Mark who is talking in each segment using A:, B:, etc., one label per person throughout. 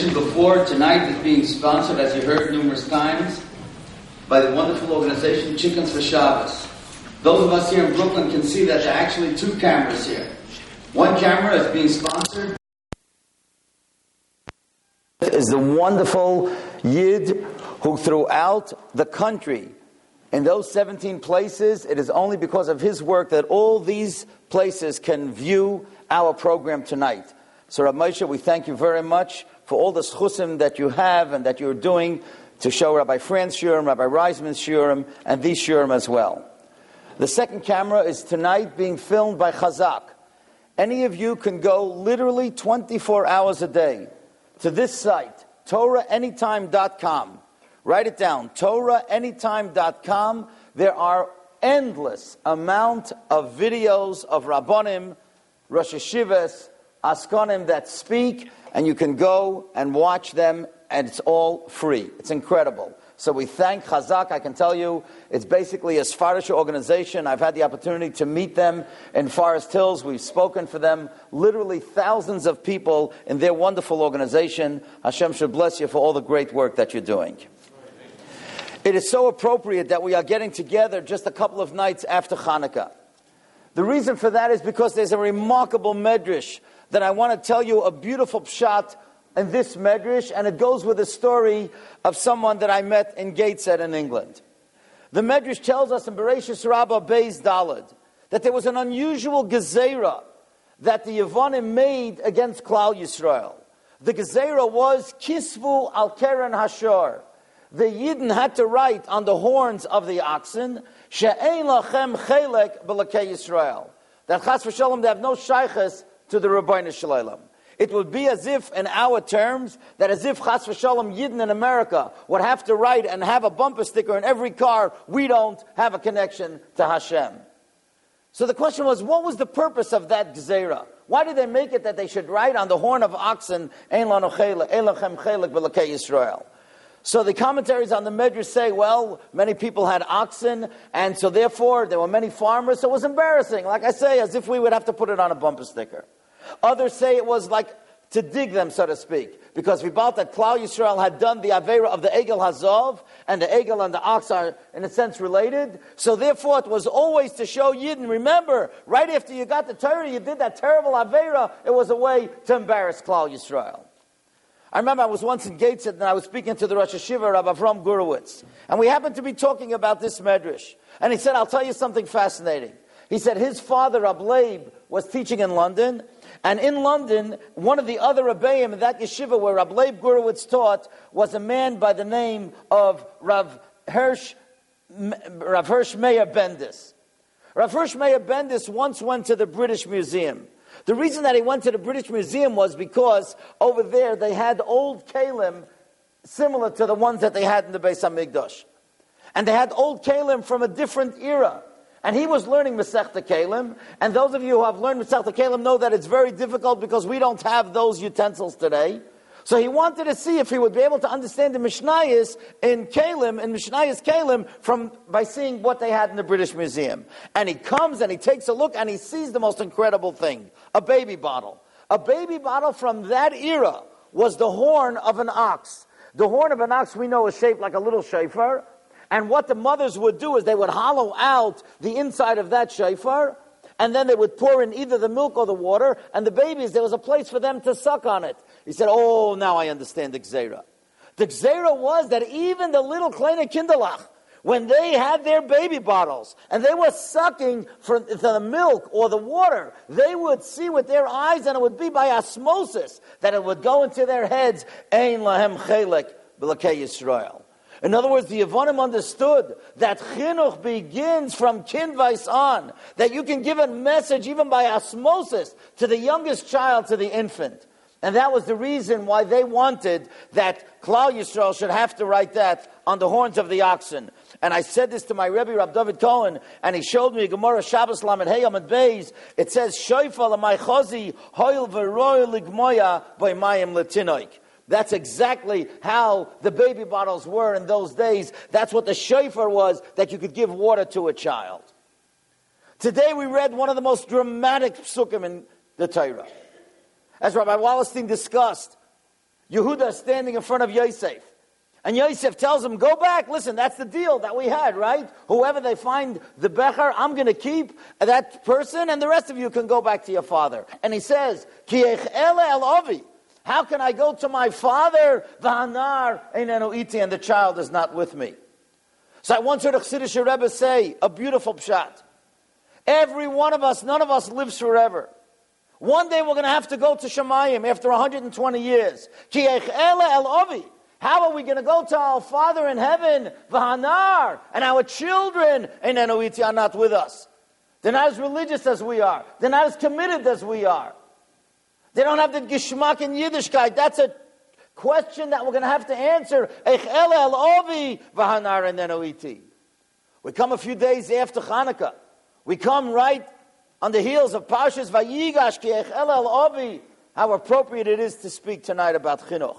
A: mentioned before, tonight is being sponsored, as you heard numerous times, by the wonderful organization Chickens for Shabbos. Those of us here in Brooklyn can see that there are actually two cameras here. One camera is being sponsored. Is the wonderful Yid who throughout the country, in those 17 places, it is only because of his work that all these places can view our program tonight. So Rabbi Moshe, we thank you very much for all the schusim that you have and that you're doing to show Rabbi Franz Shurim, Rabbi Reisman's Shurim, and these Shurim as well. The second camera is tonight being filmed by Chazak. Any of you can go literally 24 hours a day to this site, TorahAnytime.com. Write it down, TorahAnytime.com. There are endless amount of videos of Rabbanim, Rosh Hashivas, Askonim that speak, and you can go and watch them, and it's all free. It's incredible. So we thank Chazak. I can tell you, it's basically a Sfarish organization. I've had the opportunity to meet them in Forest Hills. We've spoken for them, literally thousands of people in their wonderful organization. Hashem should bless you for all the great work that you're doing. It is so appropriate that we are getting together just a couple of nights after Hanukkah. The reason for that is because there's a remarkable medrash that I want to tell you, a beautiful pshat in this medrash, and it goes with a story of someone that I met in Gateshead in England. The medrash tells us in Bereshis Rabbah Beis Daled that there was an unusual gezerah that the Yevonim made against Klal Yisrael. The gezerah was Kisvu al Keren Hashor. The Yidden had to write on the horns of the oxen, She'ein lachem chelek b'lakei Yisrael. That chas v'shalom, they have no shayches to the Rabbeinu Shalom. It would be as if, in our terms, that as if chas v'shalom Yidden in America would have to write and have a bumper sticker in every car, we don't have a connection to Hashem. So the question was, what was the purpose of that gezerah? Why did they make it that they should write on the horn of oxen, Ein lanu chelek, ein lachem chelek b'lakei Yisrael? So the commentaries on the Medrash say, well, many people had oxen, and so therefore there were many farmers, so it was embarrassing. Like I say, as if we would have to put it on a bumper sticker. Others say it was like to dig them, so to speak, because we thought that Klal Yisrael had done the Aveira of the Egel Hazov, and the Egel and the ox are, in a sense, related. So therefore it was always to show Yidden, remember, right after you got the Torah, you did that terrible Aveira, it was a way to embarrass Klal Yisrael. I remember I was once in Gateshead and I was speaking to the Rosh Hashiva, Rabbi Avram Gurewitz. And we happened to be talking about this medrash. And he said, I'll tell you something fascinating. He said his father, Rab Leib, was teaching in London. And in London, one of the other Rebbeim in that yeshiva where Rab Leib Gurewitz taught was a man by the name of Rav Hirsch Meir Bendis. Rav Hirsch Meir Bendis once went to the British Museum. The reason that he went to the British Museum was because over there they had old kalim similar to the ones that they had in the Beis HaMikdash. And they had old kalim from a different era. And he was learning Masechta Kalim. And those of you who have learned Masechta Kalim know that it's very difficult because we don't have those utensils today. So he wanted to see if he would be able to understand the Mishnayos in Kalim, in Mishnayos Kalim, by seeing what they had in the British Museum. And he comes and he takes a look and he sees the most incredible thing, a baby bottle. A baby bottle from that era was the horn of an ox. The horn of an ox we know is shaped like a little shofar. And what the mothers would do is they would hollow out the inside of that shofar, and then they would pour in either the milk or the water, and the babies, there was a place for them to suck on it. He said, oh, now I understand the Gzeira. The Gzeira was that even the little kleine kinderlach, when they had their baby bottles, and they were sucking from the milk or the water, they would see with their eyes, and it would be by osmosis, that it would go into their heads, Ein lahem chelek b'lakei Yisrael. In other words, the Yevonim understood that chinuch begins from kinvais on, that you can give a message even by osmosis to the youngest child, to the infant. And that was the reason why they wanted that Klal Yisrael should have to write that on the horns of the oxen. And I said this to my Rebbe, Rab David Cohen, and he showed me Gemara Shabbos Lamed Hey Amud Beis. It says, Shoifa l'may chozi hoil v'roil ligmoya b'mayim letinoik. That's exactly how the baby bottles were in those days. That's what the shofar was, that you could give water to a child. Today we read one of the most dramatic psukim in the Torah. As Rabbi Wallerstein discussed, Yehuda is standing in front of Yosef. And Yosef tells him, go back. Listen, that's the deal that we had, right? Whoever they find the Becher, I'm going to keep that person, and the rest of you can go back to your father. And he says, Ki echele el avi. How can I go to my father? V'hanar einenu iti, and the child is not with me. So I once heard a Chassidish Rebbe say, a beautiful pshat. Every one of us, none of us lives forever. One day we're going to have to go to Shemayim after 120 years. Ki echele el avi. How are we going to go to our Father in heaven, V'hanar, and our children, einenu iti, are not with us? They're not as religious as we are. They're not as committed as we are. They don't have the Geschmack in Yiddishkeit. That's a question that we're going to have to answer. Echele el avi, V'hanar, einenu iti. We come a few days after Hanukkah. We come right on the heels of Parshas Vayigash, Ki echele el avi. How appropriate it is to speak tonight about chinuch.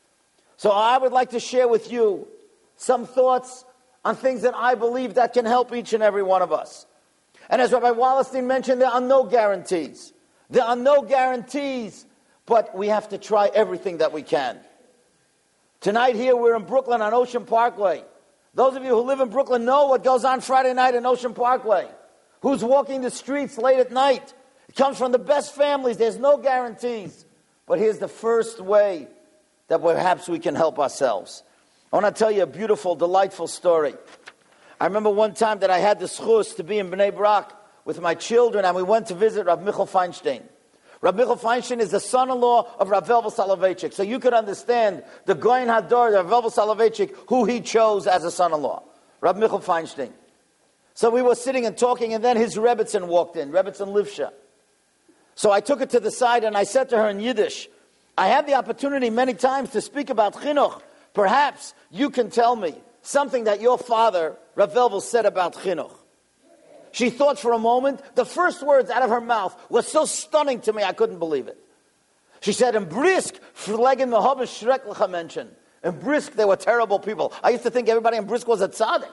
A: So I would like to share with you some thoughts on things that I believe that can help each and every one of us. And as Rabbi Wallerstein mentioned, there are no guarantees. There are no guarantees, but we have to try everything that we can. Tonight here we're in Brooklyn on Ocean Parkway. Those of you who live in Brooklyn know what goes on Friday night in Ocean Parkway. Who's walking the streets late at night? It comes from the best families. There's no guarantees. But here's the first way that perhaps we can help ourselves. I want to tell you a beautiful, delightful story. I remember one time that I had the schus to be in Bnei Brak with my children, and we went to visit Rav Michal Feinstein. Rav Michal Feinstein is the son-in-law of Rav Velvel Soloveitchik. So you could understand the Goyen Hador, Rav Velvel Soloveitchik, who he chose as a son-in-law. Rav Michal Feinstein. So we were sitting and talking, and then his Rebbitzin walked in, Rebbitzin Livsha. So I took her to the side, and I said to her in Yiddish, I had the opportunity many times to speak about chinuch. Perhaps you can tell me something that your father, Rav Velvel, said about chinuch. She thought for a moment. The first words out of her mouth were so stunning to me, I couldn't believe it. She said, in Brisk, Verlegen Mehovish Schrecklicher Menschen. In Brisk, they were terrible people. I used to think everybody in Brisk was a tzaddik.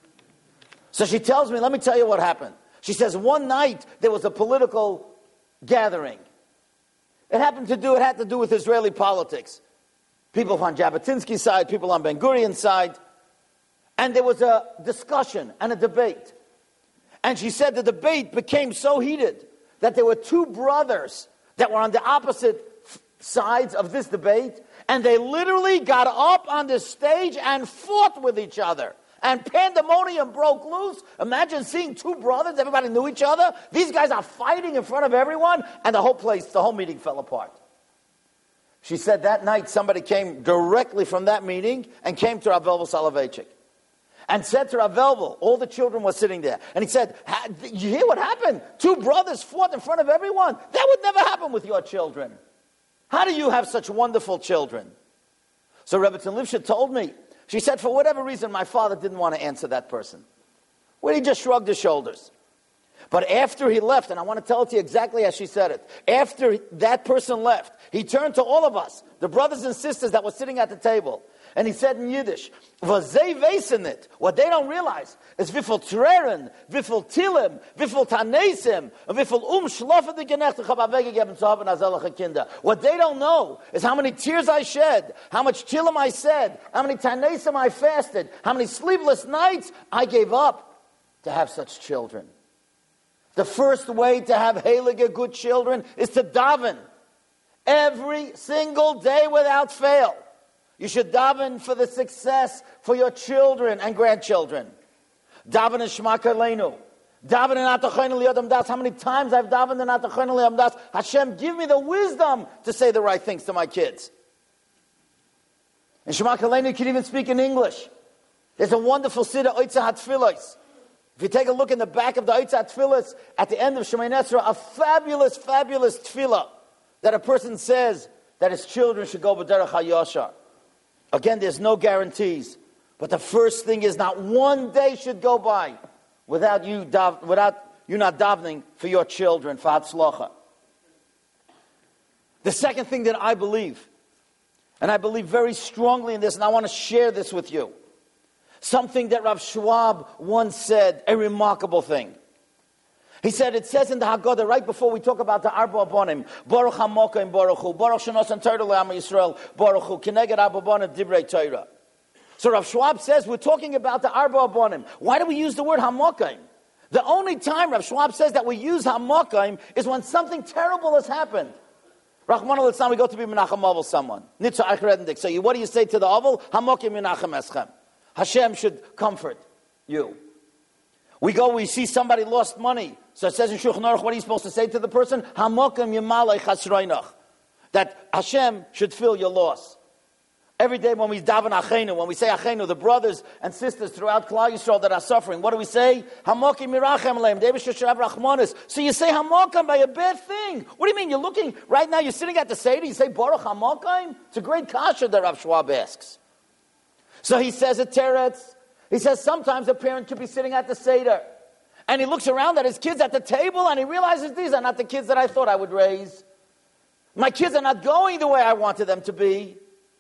A: So she tells me, let me tell you what happened. She says, one night there was a political gathering. It had to do with Israeli politics. People on Jabotinsky's side, people on Ben Gurion's side. And there was a discussion and a debate. And she said the debate became so heated that there were two brothers that were on the opposite sides of this debate. And they literally got up on the stage and fought with each other. And pandemonium broke loose. Imagine seeing two brothers, everybody knew each other. These guys are fighting in front of everyone, and the whole meeting fell apart. She said that night somebody came directly from that meeting and came to Rav Velvel Soloveitchik and said to Rav Velvel, all the children were sitting there, and he said, you hear what happened? Two brothers fought in front of everyone. That would never happen with your children. How do you have such wonderful children? So Rebbitzin Livsha told me, she said, for whatever reason, my father didn't want to answer that person. Well, he just shrugged his shoulders. But after he left, and I want to tell it to you exactly as she said it, after that person left, he turned to all of us, the brothers and sisters that were sitting at the table, and he said in Yiddish, "V'zei vesenit." What they don't realize is "Vifel treren, vifel tilim, vifel tanesim, and vifel schlofe de genechte hab weggegeben zu haben als alle Kinder." What they don't know is how many tears I shed, how much tilim I said, how many tanesim I fasted, how many sleepless nights I gave up to have such children. The first way to have heilige good children is to daven every single day without fail. You should daven for the success for your children and grandchildren. Daven in Shema Karleinu. Daven in Atachon Liyadam Das. How many times I've davened in Atachon Liyadam Das? Hashem, give me the wisdom to say the right things to my kids. In Shema Karleinu, you can even speak in English. There's a wonderful Siddur, Oitza HaTfilos. If you take a look in the back of the Oitza HaTfilos, at the end of Shemoneh Esrei, a fabulous, fabulous tefillah that a person says that his children should go b'derech hayashar. Again, there's no guarantees. But the first thing is not one day should go by without you not davening for your children, for hatzlacha. The second thing that I believe, and I believe very strongly in this, and I want to share this with you, something that Rav Schwab once said, a remarkable thing. He said, it says in the Haggadah, right before we talk about the Arba Abonim, Baruch HaMokim Baruch Hu, Baruch Shenosan Torah Le'am Yisrael, Baruch Hu, Keneged Arba Abonim Divrei Torah. So Rav Schwab says, we're talking about the Arba Abonim. Why do we use the word HaMokim? The only time Rav Schwab says that we use HaMokim is when something terrible has happened. Rachmana litzlan, we go to be Menachem Avel someone. Nitza Eichredendik. So what do you say to the Avel? HaMokim Menachem Eschem. Hashem should comfort you. We see somebody lost money. So it says in Shulchan Aruch, what are you supposed to say to the person? Hamokim Yamalei Chasroinach. That Hashem should fill your loss. Every day when we daven Achenu, when we say Achenu, the brothers and sisters throughout Klal Yisrael that are suffering, what do we say? Hamokim Mirachem Leim, David Sheshav Rachmanis. So you say Hamokim by a bad thing. What do you mean? You're looking, right now you're sitting at the Seder, you say Baruch Hamokim? It's a great kasha that Rav Schwab asks. So he says at Teretz, he says sometimes a parent could be sitting at the Seder and he looks around at his kids at the table and he realizes these are not the kids that I thought I would raise. My kids are not going the way I wanted them to be.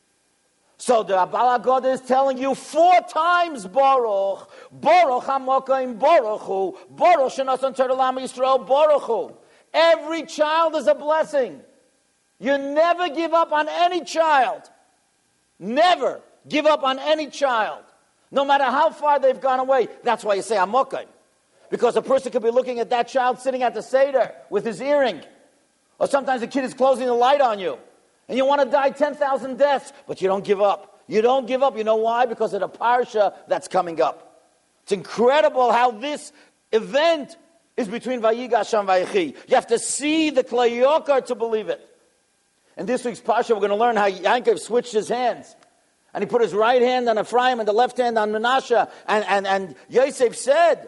A: So the Baal HaGodah is telling you 4 times Baruch, Baruch HaMokim Baruch Hu, Baruch Shenosan Torah Le'am Yisrael Baruch Hu. Every child is a blessing. You never give up on any child. Never give up on any child. No matter how far they've gone away. That's why you say Hamokim. Because a person could be looking at that child sitting at the Seder with his earring. Or sometimes a kid is closing the light on you. And you want to die 10,000 deaths. But you don't give up. You don't give up. You know why? Because of the parsha that's coming up. It's incredible how this event is between Vayigash and Vayechi. You have to see the Klei Yokar to believe it. In this week's parsha, we're going to learn how Yaakov switched his hands. And he put his right hand on Ephraim and the left hand on Menashe. And Yosef said,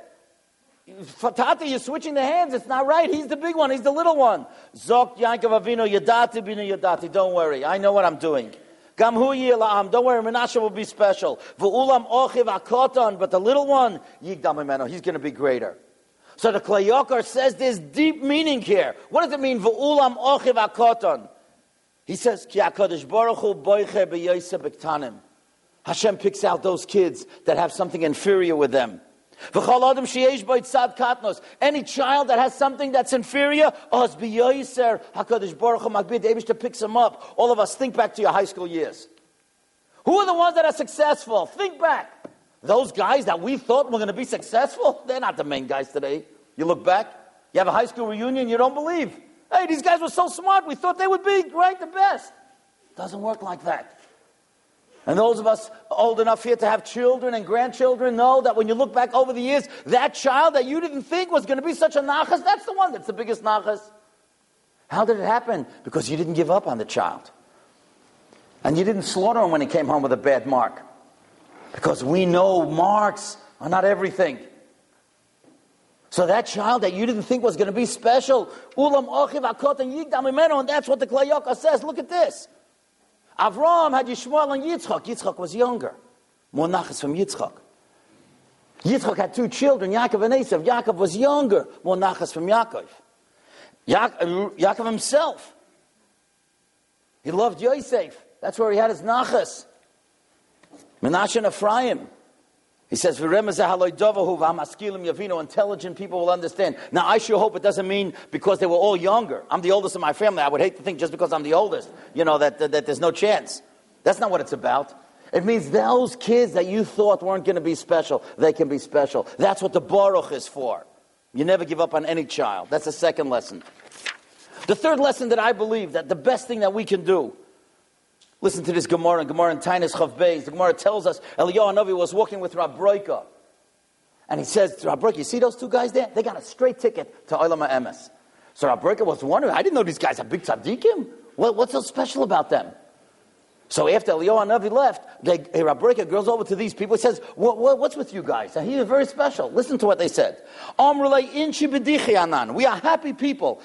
A: Tati, you're switching the hands. It's not right. He's the big one. He's the little one. Zok Yaakov Avinu Yadati Binu Yadati. Don't worry. I know what I'm doing. Gam hu yila'am. Don't worry. Menashe will be special. V'ulam ochiv akoton. But the little one, Yigdam Imeno. He's going to be greater. So the Klei Yokar says there's deep meaning here. What does it mean? V'ulam ochiv akoton. He says, Ki HaKadosh Baruch Hu boiche b'yoseh b'ktanim. Hashem picks out those kids that have something inferior with them. V'chol adam sheyesh bo tzad katnos. Any child that has something that's inferior, os b'yoser HaKadosh Baruch Hu magbid. Eibishter picks them up. All of us, think back to your high school years. Who are the ones that are successful? Think back. Those guys that we thought were going to be successful, they're not the main guys today. You look back, you have a high school reunion, you don't believe. Hey, these guys were so smart, we thought they would be, right, the best. Doesn't work like that. And those of us old enough here to have children and grandchildren know that when you look back over the years, that child that you didn't think was going to be such a nachas, that's the one that's the biggest nachas. How did it happen? Because you didn't give up on the child. And you didn't slaughter him when he came home with a bad mark. Because we know marks are not everything. So that child that you didn't think was going to be special, ulam ochiv akot and yigdam imeno, and that's what the Klei Yokar says. Look at this. Avraham had Yishmael and Yitzchak. Yitzchak was younger. More nachas from Yitzchak. Yitzchak had 2 children, Yaakov and Esav. Yaakov was younger. More nachas from Yaakov. Yaakov himself. He loved Yosef. That's where he had his nachas. Menashe and Ephraim. He says, intelligent people will understand. Now, I sure hope it doesn't mean because they were all younger. I'm the oldest in my family. I would hate to think just because I'm the oldest, that there's no chance. That's not what it's about. It means those kids that you thought weren't going to be special, they can be special. That's what the Baruch is for. You never give up on any child. That's the second lesson. The third lesson that I believe that the best thing that we can do, listen to this Gemara in Tainis Chav Beis. The Gemara tells us Eliyahu Hanavi was walking with Rav Broika. And he says to Rav Broika, you see those 2 guys there? They got a straight ticket to Olam HaEmes. So Rav Broika was wondering, I didn't know these guys are big tzaddikim. What's so special about them? So after Eliyahu Hanavi left, Rav Broika goes over to these people. He says, what's with you guys? And he is very special. Listen to what they said. We are happy people.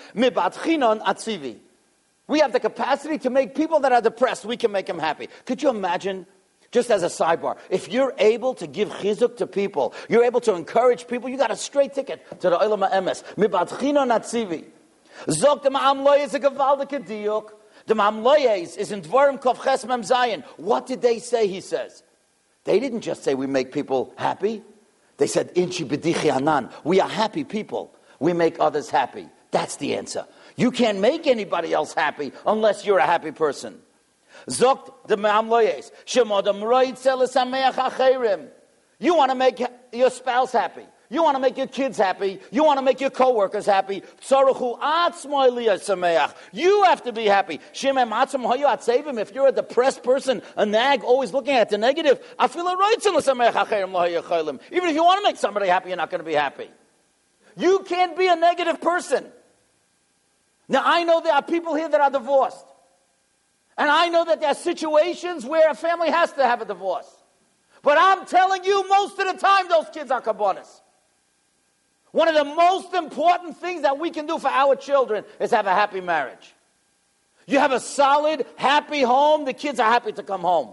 A: We have the capacity to make people that are depressed, we can make them happy. Could you imagine, just as a sidebar, if you're able to give chizuk to people, you're able to encourage people, you got a straight ticket to the Olam HaEmes. Mibadchino natzivi. Zok the Ma'am Loyes is a gewaldige diuk. The Ma'am Loyes is in Dvarim Kov Ches Mem Zayin. What did they say, he says? They didn't just say we make people happy. They said, Inchi b'dichi anan. We are happy people. We make others happy. That's the answer. You can't make anybody else happy unless you're a happy person. Zokt de Mamloyes. Shemodam roitzel sameach acherim. You want to make your spouse happy. You want to make your kids happy. You want to make your co-workers happy. You have to be happy. If you're a depressed person, a nag, always looking at the negative, even if you want to make somebody happy, you're not going to be happy. You can't be a negative person. Now, I know there are people here that are divorced. And I know that there are situations where a family has to have a divorce. But I'm telling you, most of the time, those kids are kabbonis. One of the most important things that we can do for our children is have a happy marriage. You have a solid, happy home, the kids are happy to come home.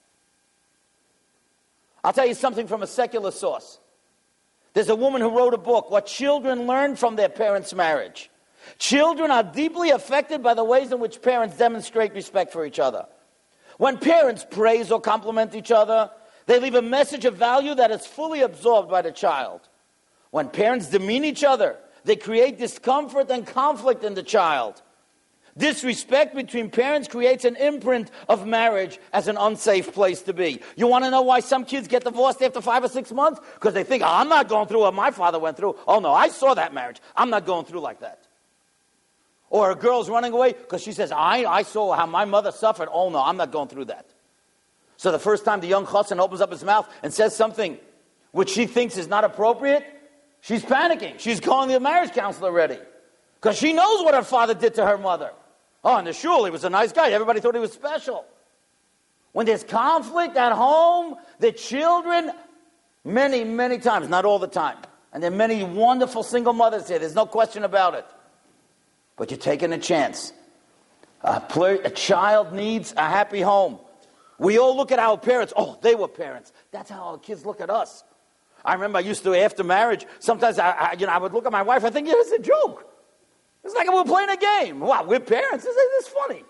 A: I'll tell you something from a secular source. There's a woman who wrote a book, What Children Learn from Their Parents' Marriage. Children are deeply affected by the ways in which parents demonstrate respect for each other. When parents praise or compliment each other, they leave a message of value that is fully absorbed by the child. When parents demean each other, they create discomfort and conflict in the child. Disrespect between parents creates an imprint of marriage as an unsafe place to be. You want to know why some kids get divorced after 5 or 6 months? Because they think, I'm not going through what my father went through. Oh no, I saw that marriage. I'm not going through like that. Or a girl's running away because she says, I saw how my mother suffered. Oh no, I'm not going through that. So the first time the young chassan opens up his mouth and says something which she thinks is not appropriate, she's panicking. She's calling the marriage counselor already. Because she knows what her father did to her mother. Oh, in the shul, he was a nice guy. Everybody thought he was special. When there's conflict at home, the children, many, many times, not all the time, and there are many wonderful single mothers here, there's no question about it. But you're taking a chance. A child needs a happy home. We all look at our parents. Oh, they were parents. That's how our kids look at us. I remember I used to, after marriage, sometimes I would look at my wife, I think, it's a joke. It's like we're playing a game. Wow, we're parents. This is funny.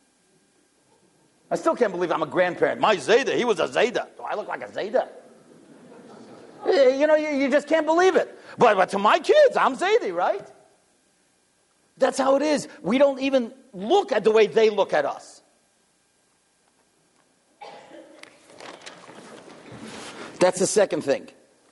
A: I still can't believe I'm a grandparent. My Zayda, he was a Zayda. Do I look like a Zayda? You just can't believe it. But to my kids, I'm Zaydi, right? That's how it is. We don't even look at the way they look at us. That's the second thing.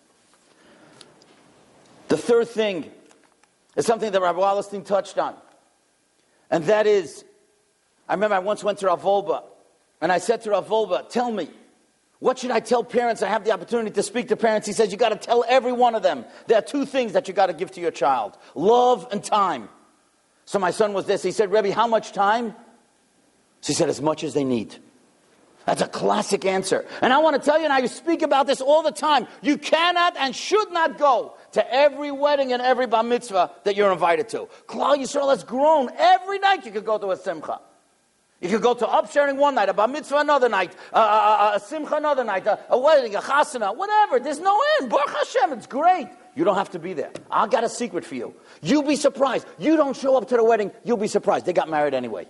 A: The third thing is something that Rabbi Wallerstein touched on. And that is, I remember I once went to Rav Wolbe, and I said to Rav Wolbe, tell me, what should I tell parents? I have the opportunity to speak to parents. He says, you got to tell every one of them. There are 2 things that you got to give to your child. Love and time. So my son was this. He said, Rebbe, how much time? She said, as much as they need. That's a classic answer. And I want to tell you, and I speak about this all the time, you cannot and should not go to every wedding and every bar mitzvah that you're invited to. Klal Yisrael has grown. Every night you could go to a simcha. You could go to upsharing one night, a bar mitzvah another night, a simcha another night, a wedding, a chasana, whatever. There's no end. Baruch Hashem, it's great. You don't have to be there. I got a secret for you. You'll be surprised. You don't show up to the wedding, you'll be surprised. They got married anyway.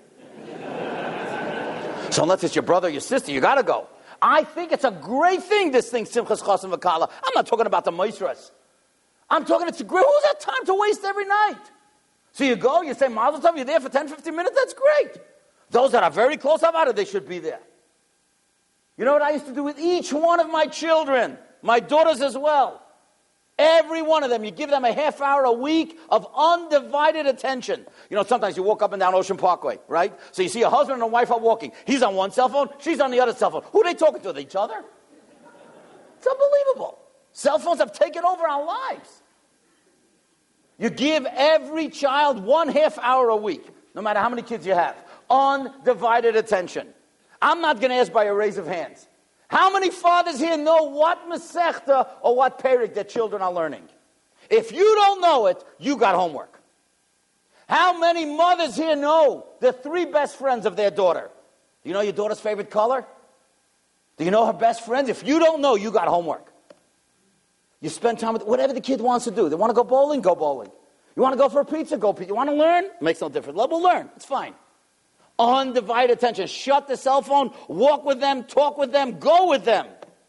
A: So unless it's your brother or your sister, you got to go. I think it's a great thing, this thing, Simchas Chasam V'Kala. I'm not talking about the Moisras. I'm talking, it's great. Who's got time to waste every night? So you go, you say, Mazel Tov, you're there for 10, 15 minutes, that's great. Those that are very close about it, they should be there. You know what I used to do with each one of my children, my daughters as well? Every one of them, you give them a half hour a week of undivided attention. You know, sometimes you walk up and down Ocean Parkway, right? So you see a husband and a wife are walking. He's on one cell phone, she's on the other cell phone. Who are they talking to? Each other? It's unbelievable. Cell phones have taken over our lives. You give every child 1/2 hour a week, no matter how many kids you have. Undivided attention. I'm not going to ask by a raise of hands. How many fathers here know what Masechta or what Perik their children are learning? If you don't know it, you got homework. How many mothers here know the 3 best friends of their daughter? Do you know your daughter's favorite color? Do you know her best friends? If you don't know, you got homework. You spend time with whatever the kid wants to do. They want to go bowling? Go bowling. You want to go for a pizza? Go pizza. You want to learn? Makes no difference. We'll learn. It's fine. Undivided attention. Shut the cell phone. Walk with them. Talk with them. Go with them.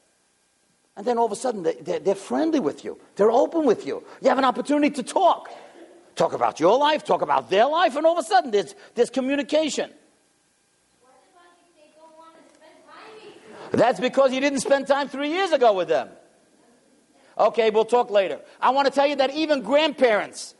A: And then all of a sudden, they're friendly with you. They're open with you. You have an opportunity to talk. Talk about your life, talk about their life, and all of a sudden there's communication.
B: What about if they don't want to spend time with you?
A: That's because you didn't spend time 3 years ago with them. Okay, we'll talk later. I want to tell you that even grandparents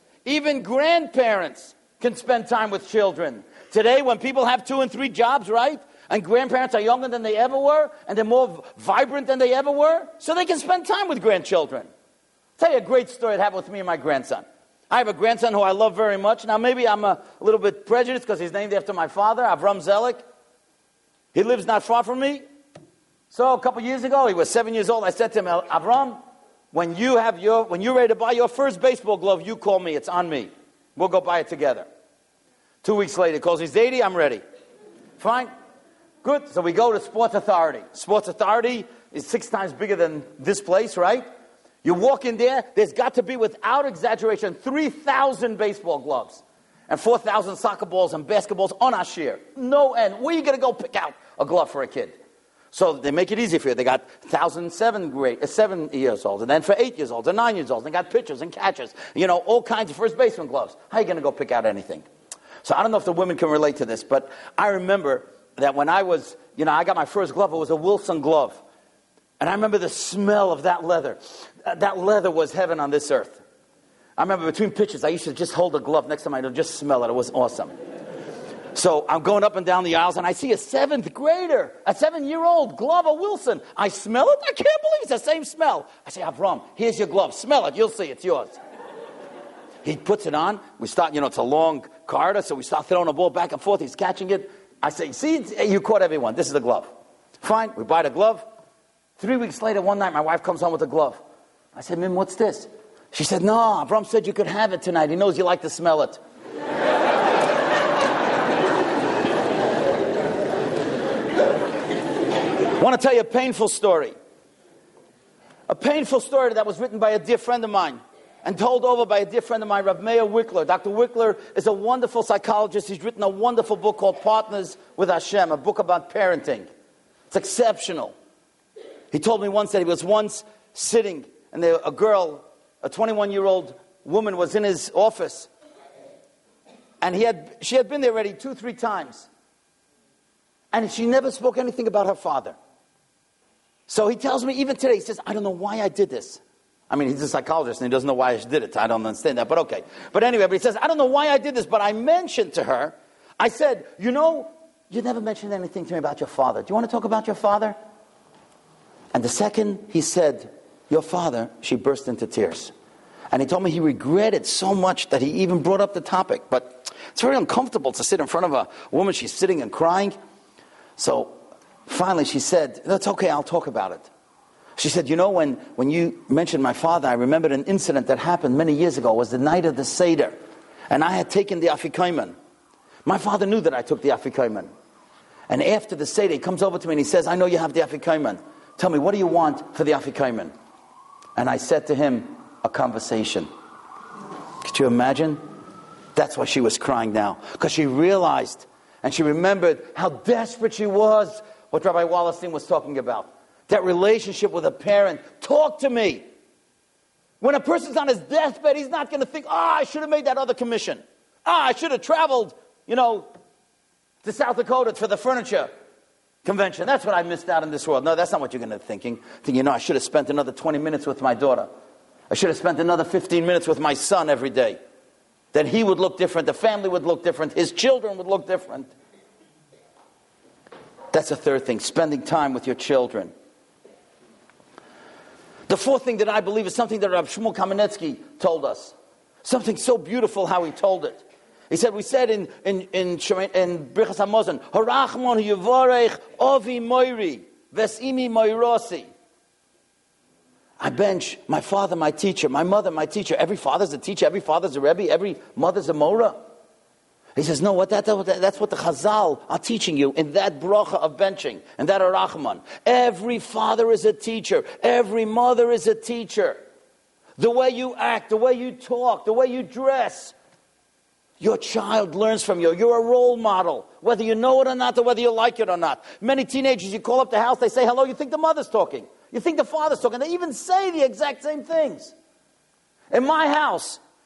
A: can spend time with children. Today, when people have 2 and 3 jobs, right? And grandparents are younger than they ever were, and they're more vibrant than they ever were, so they can spend time with grandchildren. I'll tell you a great story that happened with me and my grandson. I have a grandson who I love very much. Now, maybe I'm a little bit prejudiced because he's named after my father, Avram Zelik. He lives not far from me. So a couple years ago, he was 7 years old. I said to him, Avram, when you're ready to buy your first baseball glove, you call me. It's on me. We'll go buy it together. 2 weeks later, he calls me, Zadie, I'm ready. Fine. Good. So we go to Sports Authority. Sports Authority is 6 times bigger than this place, right? You walk in there, there's got to be, without exaggeration, 3,000 baseball gloves and 4,000 soccer balls and basketballs on our share. No end. Where are you going to go pick out a glove for a kid? So they make it easy for you. They got 7 years old, and then for 8 years old and 9 years old. They got pitchers and catchers, all kinds of first baseman gloves. How are you going to go pick out anything? So I don't know if the women can relate to this, but I remember that when I was, I got my first glove, it was a Wilson glove. And I remember the smell of that leather. That leather was heaven on this earth. I remember between pitches, I used to just hold a glove next to mine and just smell it. It was awesome. So I'm going up and down the aisles, and I see a 7th grader, a 7-year-old glove of Wilson. I smell it. I can't believe it's the same smell. I say, Avram, here's your glove. Smell it. You'll see. It's yours. He puts it on. We start, it's a long corridor, so we start throwing the ball back and forth. He's catching it. I say, see, you caught everyone. This is the glove. Fine. We buy the glove. 3 weeks later, one night, my wife comes home with a glove. I said, Mim, what's this? She said, no, Avram said you could have it tonight. He knows you like to smell it. I want to tell you a painful story. A painful story that was written by a dear friend of mine and told over by a dear friend of mine, Rav Meir Wickler. Dr. Wickler is a wonderful psychologist. He's written a wonderful book called Partners with Hashem, a book about parenting. It's exceptional. He told me once that he was once sitting, and a girl, a 21-year-old woman, was in his office. And she had been there already 2-3 times. And she never spoke anything about her father. So he tells me, even today, he says, I don't know why I did this. I mean, he's a psychologist, and he doesn't know why I did it. I don't understand that, but okay. But anyway, he says, I don't know why I did this, but I mentioned to her, I said, you never mentioned anything to me about your father. Do you want to talk about your father? And the second he said, your father, she burst into tears. And he told me he regretted so much that he even brought up the topic. But it's very uncomfortable to sit in front of a woman. She's sitting and crying. So finally she said, that's okay, I'll talk about it. She said, when you mentioned my father, I remembered an incident that happened many years ago. It was the night of the Seder. And I had taken the Afikoman. My father knew that I took the Afikoman. And after the Seder, he comes over to me and he says, I know you have the Afikoman. Tell me, what do you want for the Afikoman? And I said to him, a conversation. Could you imagine? That's why she was crying now. Because she realized and she remembered how desperate she was, what Rabbi Wallerstein was talking about. That relationship with a parent. Talk to me. When a person's on his deathbed, he's not going to think, I should have made that other commission. I should have traveled, to South Dakota for the furniture convention. That's what I missed out in this world. No, that's not what you're going to think. I should have spent another 20 minutes with my daughter. I should have spent another 15 minutes with my son every day. Then he would look different. The family would look different. His children would look different. That's the third thing, spending time with your children. The fourth thing that I believe is something that Rav Shmuel Kamenetsky told us. Something so beautiful how he told it. He said, we said in Birchas Hamazon, Harachmon Yevorech Ovi Moiri Vesimi Moirosi. I bench my father, my teacher, my mother, my teacher. Every father's a teacher, every father's a Rebbe, every mother's a Mora. He says, no, that's what the Chazal are teaching you in that bracha of benching, and that Arachman. Every father is a teacher. Every mother is a teacher. The way you act, the way you talk, the way you dress. Your child learns from you. You're a role model, whether you know it or not, or whether you like it or not. Many teenagers, you call up the house, they say hello, you think the mother's talking. You think the father's talking. They even say the exact same things. In my house,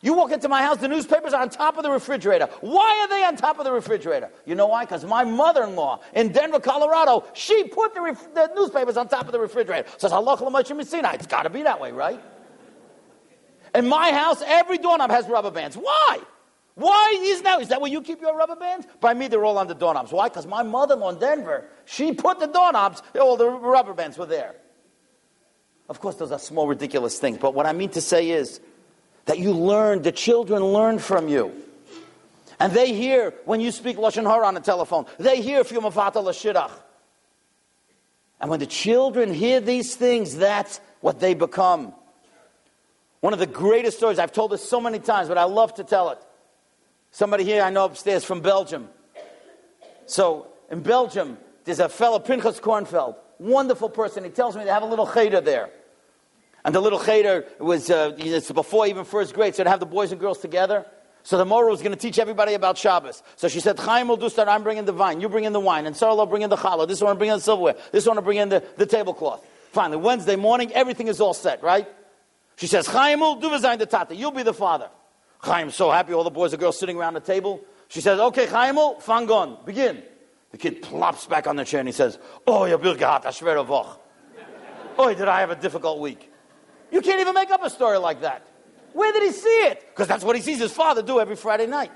A: You walk into my house, the newspapers are on top of the refrigerator. Why are they on top of the refrigerator? You know why? Because my mother-in-law in Denver, Colorado, she put the newspapers on top of the refrigerator. Says, Halach l'Moshe Messina. It's got to be that way, right? In my house, every doorknob has rubber bands. Why? Why is that where you keep your rubber bands? By me, they're all on the doorknobs. Why? Because my mother-in-law in Denver, she put the doorknobs, all the rubber bands were there. Of course, those are small, ridiculous things. But what I mean to say is that you learn, the children learn from you. And they hear when you speak Lashon Hara on the telephone. They hear if you're Mafata L'Shidach. And when the children hear these things, that's what they become. One of the greatest stories, I've told this so many times, but I love to tell it. Somebody here I know upstairs from Belgium. So, in Belgium, there's a fellow, Pinchas Kornfeld. Wonderful person. He tells me they have a little cheder there. And the little cheder was it's before even first grade, so to have the boys and girls together. So the Mora was going to teach everybody about Shabbos. So she said, Chaim will do start, I'm bringing the wine, you bring in the wine, and Sarah will bring in the challah, this one will bring in the silverware, this one will bring in the tablecloth. Finally, Wednesday morning, everything is all set, right? She says, Chaim will do the tata, you'll be the father. Chaim's so happy, all the boys and girls sitting around the table. She says, okay, Chaim will, fang on, begin. The kid plops back on the chair and he says, oh, ya birgehat, ashver avoch. Oh, did I have a difficult week. You can't even make up a story like that. Where did he see it? Because that's what he sees his father do every Friday night.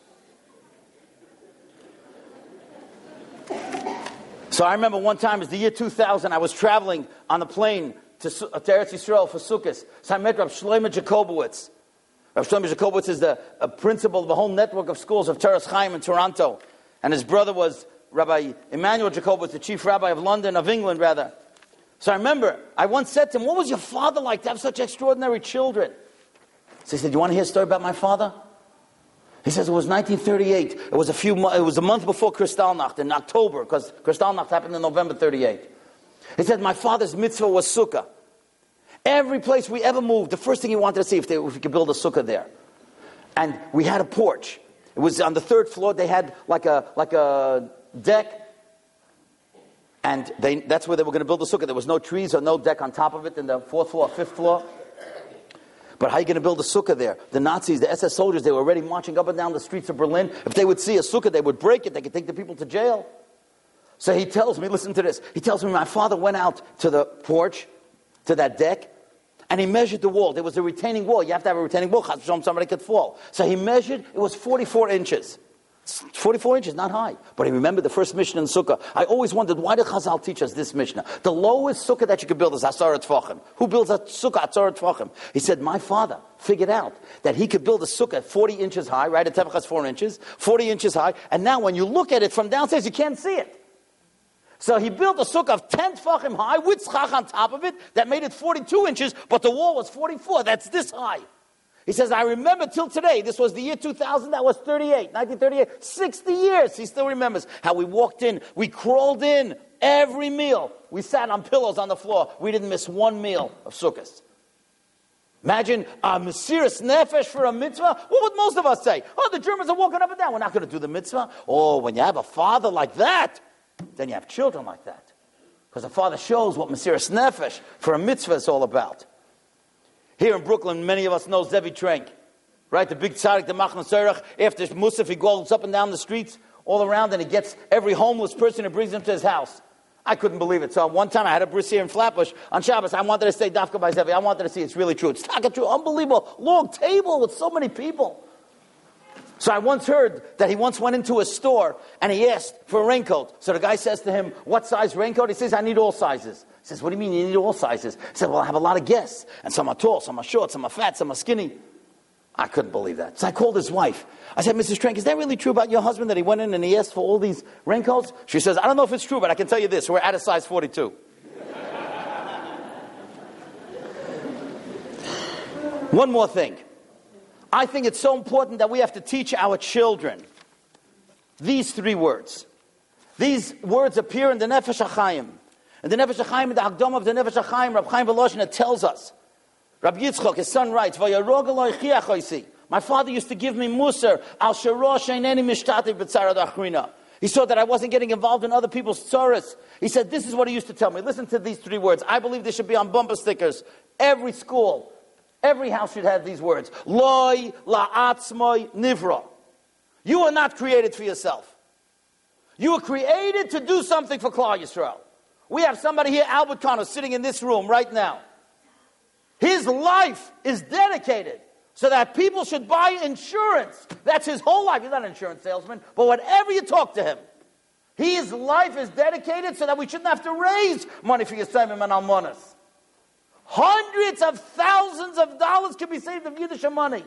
A: So I remember one time, it's the year 2000, I was traveling on the plane to Eretz Yisrael for Sukkot. So I met Rav Shlomo Jacobowitz. Rav Shlomo Jacobowitz is the principal of the whole network of schools of Teres Chaim in Toronto. And his brother was Rabbi Emmanuel Jacobowitz, the chief rabbi of London, of England rather. So I remember, I once said to him, what was your father like to have such extraordinary children? So he said, you want to hear a story about my father? He says, it was 1938. It was a month before Kristallnacht, in October, because Kristallnacht happened in November 38. He said, my father's mitzvah was sukkah. Every place we ever moved, the first thing he wanted to see if we could build a sukkah there. And we had a porch. It was on the third floor. They had like a deck. And that's where they were going to build the sukkah. There was no trees or no deck on top of it in the fourth floor, fifth floor. But how are you going to build a sukkah there? The Nazis, the SS soldiers, they were already marching up and down the streets of Berlin. If they would see a sukkah, they would break it. They could take the people to jail. So he tells me, listen to this. He tells me my father went out to the porch, to that deck, and he measured the wall. There was a retaining wall. You have to have a retaining wall. Somebody could fall. So he measured. It was 44 inches. 44 inches, not high. But he remembered the first Mishnah in Sukkah. I always wondered, why did Chazal teach us this Mishnah? The lowest Sukkah that you could build is Asarat Tvachim. Who builds a Sukkah Asarat Tvachim? He said, my father figured out that he could build a Sukkah 40 inches high, right? A Tevach has 4 inches, 40 inches high. And now when you look at it from downstairs, you can't see it. So he built a Sukkah of 10 Tvachim high with Schach on top of it that made it 42 inches, but the wall was 44. That's this high. He says, I remember till today, this was the year 2000, that was 1938, 60 years. He still remembers how we walked in, we crawled in every meal. We sat on pillows on the floor. We didn't miss one meal of Sukkot. Imagine a Mesiras Nefesh for a mitzvah. What would most of us say? Oh, the Germans are walking up and down. We're not going to do the mitzvah. Oh, when you have a father like that, then you have children like that. Because the father shows what Mesiras Nefesh for a mitzvah is all about. Here in Brooklyn, many of us know Zevi Trank, right? The big tzaddik, the Machnas Zerach. After Musaf, he goes up and down the streets all around, and he gets every homeless person and brings them to his house. I couldn't believe it. So one time I had a bris here in Flatbush on Shabbos. I wanted to stay dafka by Zevi. I wanted to see it's really true. It's taka true, unbelievable. Long table with so many people. So I once heard that he once went into a store and he asked for a raincoat. So the guy says to him, what size raincoat? He says, I need all sizes. He says, what do you mean you need all sizes? He said, well, I have a lot of guests. And some are tall, some are short, some are fat, some are skinny. I couldn't believe that. So I called his wife. I said, Mrs. Trank, is that really true about your husband that he went in and he asked for all these raincoats? She says, I don't know if it's true, but I can tell you this. We're at a size 42. One more thing. I think it's so important that we have to teach our children these 3 words. These words appear in the Nefesh HaChaim. In the Nefesh HaChaim, in the Hakdama of the Nefesh HaChaim, Rab Chaim Volozhin, it tells us, Rabbi Yitzchok, his son, writes, my father used to give me musar, al sharo sheineni mishtativ b'tzarad achrina. He saw that I wasn't getting involved in other people's tzaras. He said, this is what he used to tell me. Listen to these 3 words. I believe they should be on bumper stickers. Every school, Every house should have these words. Loi la'atzmoi nivra. You are not created for yourself. You were created to do something for Klal Yisrael. We have somebody here, Albert Connor, sitting in this room right now. His life is dedicated so that people should buy insurance. That's his whole life. He's not an insurance salesman, but whatever you talk to him, his life is dedicated so that we shouldn't have to raise money for Yisayim and Almonas. Hundreds of thousands of dollars can be saved of Yiddish money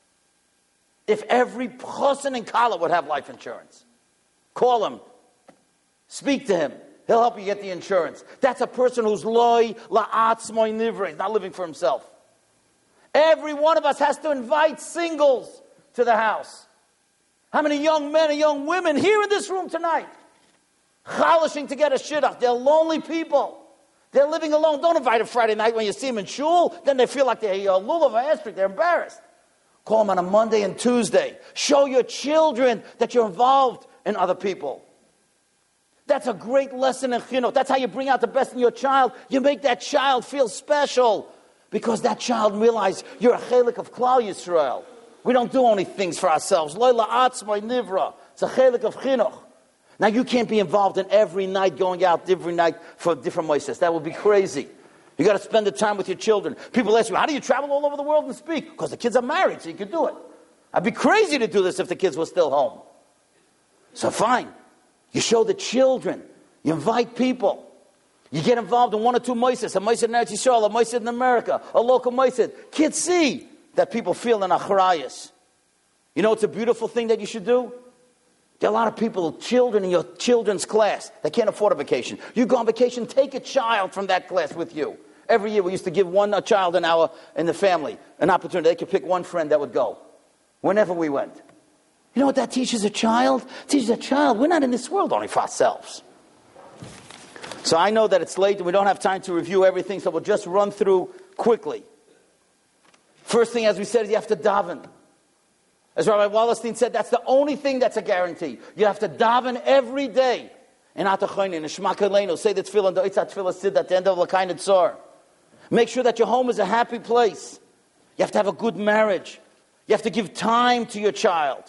A: if every person in Kala would have life insurance. Call him. Speak to him. He'll help you get the insurance. That's a person who's loy la'atzmoi nivra. He's not living for himself. Every one of us has to invite singles to the house. How many young men and young women here in this room tonight chalishing to get a shidduch? They're lonely people. They're living alone. Don't invite them Friday night when you see them in shul. Then they feel like they're lulav or aspic. They're embarrassed. Call them on a Monday and Tuesday. Show your children that you're involved in other people. That's a great lesson in chinuch. That's how you bring out the best in your child. You make that child feel special because that child realizes you're a chelik of Klal Yisrael. We don't do only things for ourselves. Lo la'atzmoi nivra. It's a chelik of chinuch. Now you can't be involved in every night, going out every night for different moises. That would be crazy. You got to spend the time with your children. People ask you, how do you travel all over the world and speak? Because the kids are married, so you can do it. I'd be crazy to do this if the kids were still home. So fine. You show the children. You invite people. You get involved in one or two moises. A moises in Eretz Yisrael, a moises in America, a local moises. Kids see that people feel an achrayas. You know it's a beautiful thing that you should do? There are a lot of people, children in your children's class, they can't afford a vacation. You go on vacation, take a child from that class with you. Every year we used to give one child in the family an opportunity. They could pick one friend that would go whenever we went. You know what that teaches a child? It teaches a child, we're not in this world only for ourselves. So I know that it's late and we don't have time to review everything, so we'll just run through quickly. First thing, as we said, is you have to daven. As Rabbi Wallerstein said, that's the only thing that's a guarantee. You have to daven every day. In Atachonin, in Shema Keleinu, say the tefillah, the Eitzat Tefillah Sid at the end of L'Kain Tzor. Make sure that your home is a happy place. You have to have a good marriage. You have to give time to your child.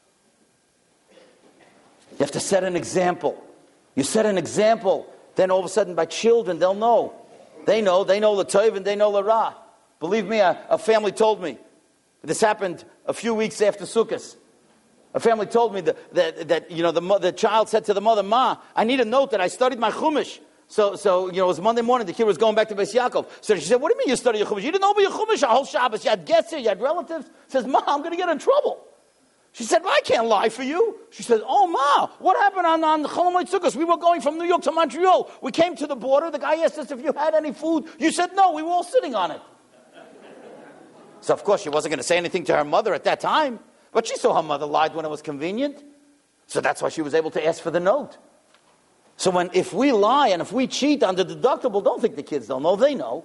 A: You have to set an example. You set an example, then all of a sudden by children, they'll know. They know the tov and they know the ra. Believe me, a family told me. This happened a few weeks after Sukkot. A family told me that the child said to the mother, Ma, I need a note that I studied my Chumash. So it was Monday morning, the kid was going back to Beis Yaakov. So she said, what do you mean you study your Chumash? You didn't know about your Chumash a whole Shabbos. You had guests here, you had relatives. Says, Ma, I'm going to get in trouble. She said, well, I can't lie for you. She said, oh, Ma, what happened on the Chol Hamoed Sukkos? We were going from New York to Montreal. We came to the border. The guy asked us if you had any food. You said no. We were all sitting on it. So, of course, she wasn't going to say anything to her mother at that time. But she saw her mother lied when it was convenient. So that's why she was able to ask for the note. So if we lie and if we cheat on the deductible, don't think the kids don't know. They know.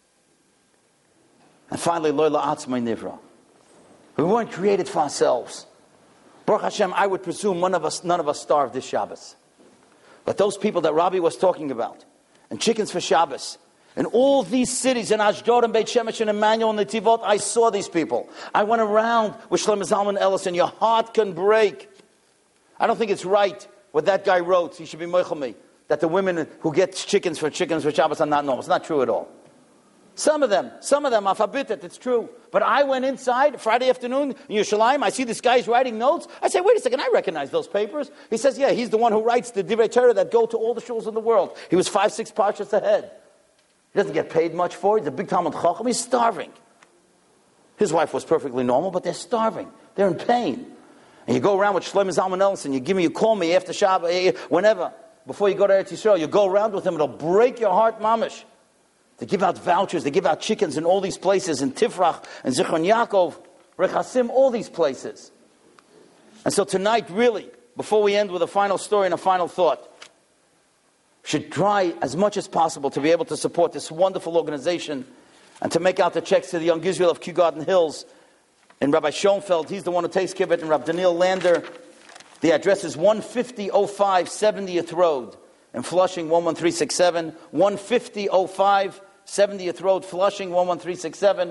A: And finally, Lo la'atzmoi nivra. We weren't created for ourselves. Baruch Hashem, I would presume none of us starved this Shabbos. But those people that Rabbi was talking about, and chickens for Shabbos, in all these cities, in Ashdod and Beit Shemesh and Emmanuel and Netivot, I saw these people. I went around with Shlomo Zalman Ellison. Your heart can break. I don't think it's right what that guy wrote. He should be moichel me. That the women who get chickens for Shabbos are not normal. It's not true at all. Some of them, afabitit, it's true. But I went inside Friday afternoon in Yerushalayim. I see this guy's writing notes. I say, wait a second, I recognize those papers. He says, yeah, he's the one who writes the Divrei Torah that go to all the shuls in the world. He was 5-6 parshas ahead. He doesn't get paid much for it. He's a big Talmud Chacham. He's starving. His wife was perfectly normal, but they're starving. They're in pain. And you go around with Shlomo Zalman Ellison. You call me after Shabbat, whenever. Before you go to Eretz Yisrael, you go around with him. It'll break your heart, mamish. They give out vouchers. They give out chickens in all these places. In Tifrach, and Zichron Yaakov, Rechasim, all these places. And so tonight, really, before we end with a final story and a final thought, should try as much as possible to be able to support this wonderful organization and to make out the checks to the Young Israel of Kew Garden Hills. And Rabbi Schoenfeld, he's the one who takes care of it, and Rabbi Daniel Lander. The address is 15005 70th Road in Flushing, 11367. 15005 70th Road, Flushing, 11367.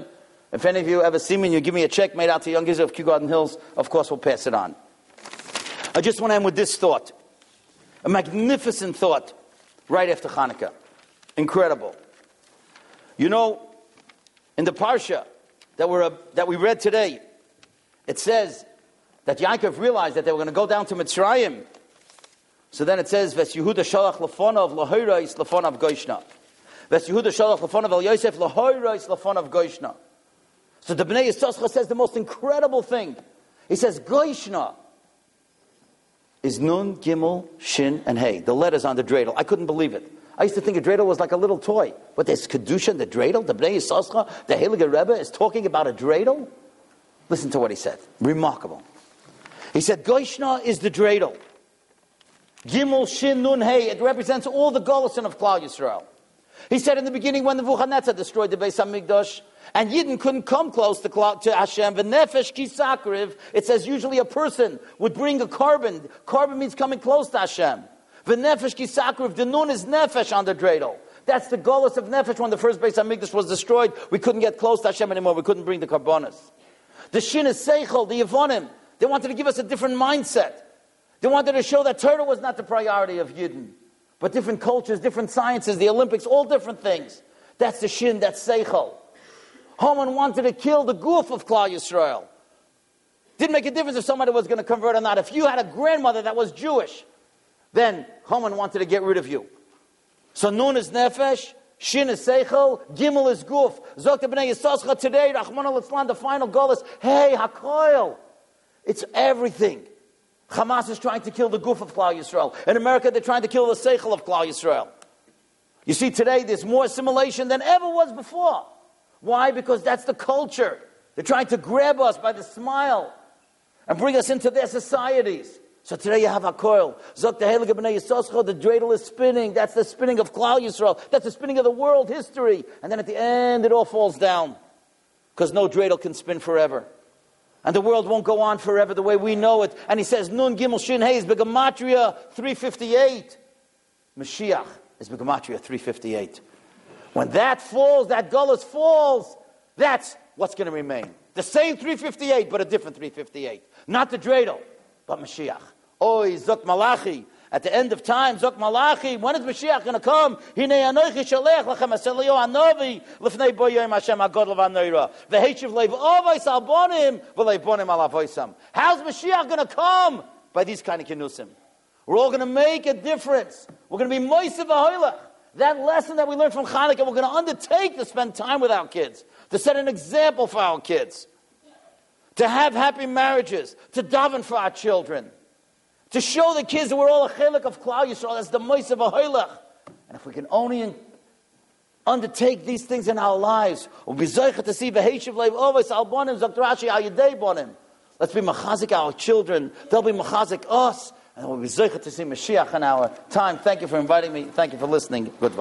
A: If any of you ever see me and you give me a check made out to Young Israel of Kew Garden Hills, of course we'll pass it on. I just want to end with this thought. A magnificent thought right after Hanukkah. Incredible. You know, in the Parsha that we read today, it says that Yaakov realized that they were going to go down to Mitzrayim. So then it says, Ves Yehuda shalach lefonav lahorais lefonav goishna. Ves Yehuda shalach lefonav el Yosef lahorais lefonav goishna. So the Bnei Yissaschar says the most incredible thing. He says, Goishna is Nun, Gimel, Shin, and Hey. The letters on the dreidel. I couldn't believe it. I used to think a dreidel was like a little toy. But there's Kedusha in the dreidel. The Bnei Yissaschar, the Heilige Rebbe, is talking about a dreidel. Listen to what he said. Remarkable. He said, Goishna is the dreidel. Gimel, Shin, Nun, Hey. It represents all the Golusin of Klal Yisrael. He said in the beginning when the Nebuchadnezzar destroyed the Beis HaMikdash, and Yidden couldn't come close to Hashem. V'nefesh ki sakriv. It says usually a person would bring a carbon. Carbon means coming close to Hashem. V'nefesh ki sakriv. The nun is nefesh on the dreidel. That's the golus of nefesh. When the first Beis HaMikdash was destroyed, we couldn't get close to Hashem anymore. We couldn't bring the karbonos. The shin is seichel, the Yevonim. They wanted to give us a different mindset. They wanted to show that Torah was not the priority of Yidden, but different cultures, different sciences, the Olympics, all different things. That's the shin, that's seichel. Haman wanted to kill the goof of Klal Yisrael. Didn't make a difference if somebody was going to convert or not. If you had a grandmother that was Jewish, then Haman wanted to get rid of you. So Nun is nefesh, Shin is seichel, Gimel is goof. Zok Bnei Yissaschar today, Rachmana litzlan, the final goal is, hey, hakoil. It's everything. Hamas is trying to kill the goof of Klal Yisrael. In America, they're trying to kill the seichel of Klal Yisrael. You see, today there's more assimilation than ever was before. Why? Because that's the culture. They're trying to grab us by the smile and bring us into their societies. So today you have HaKoil. Zok the Heilige Bnei Yissaschar, the dreidel is spinning. That's the spinning of Klal Yisrael. That's the spinning of the world history. And then at the end it all falls down. Because no dreidel can spin forever. And the world won't go on forever the way we know it. And he says, Nun Gimel Shin Hey is Begematria 358. Mashiach is Begematria 358. When that falls, that gullus falls, that's what's going to remain. The same 358, but a different 358. Not the dreidel, but Mashiach. Oy, Zok Malachi. At the end of time, Zok Malachi, when is Mashiach going to come? Hinei anochi shalech lachem aselio anovi lefnei bo yom Hashem hagod levanoira. V'heishiv leiv ovos al bonim v'leiv bonim al avoisam. How's Mashiach going to come? By these kind of kinusim. We're all going to make a difference. We're going to be moisev v'hoilach. That lesson that we learned from Hanukkah, we're going to undertake to spend time with our kids, to set an example for our kids, to have happy marriages, to daven for our children, to show the kids that we're all a chelik of Klal Yisrael. That's the moisev v'hoilach. And if we can only undertake these things in our lives, we'll be zoichet to see v'heishiv leiv ovos al bonim zok Rashi al yedei bonim. Let's be machazik our children. They'll be machazik us. And we'll be zeichet to see Mashiach in our time. Thank you for inviting me. Thank you for listening. Goodbye.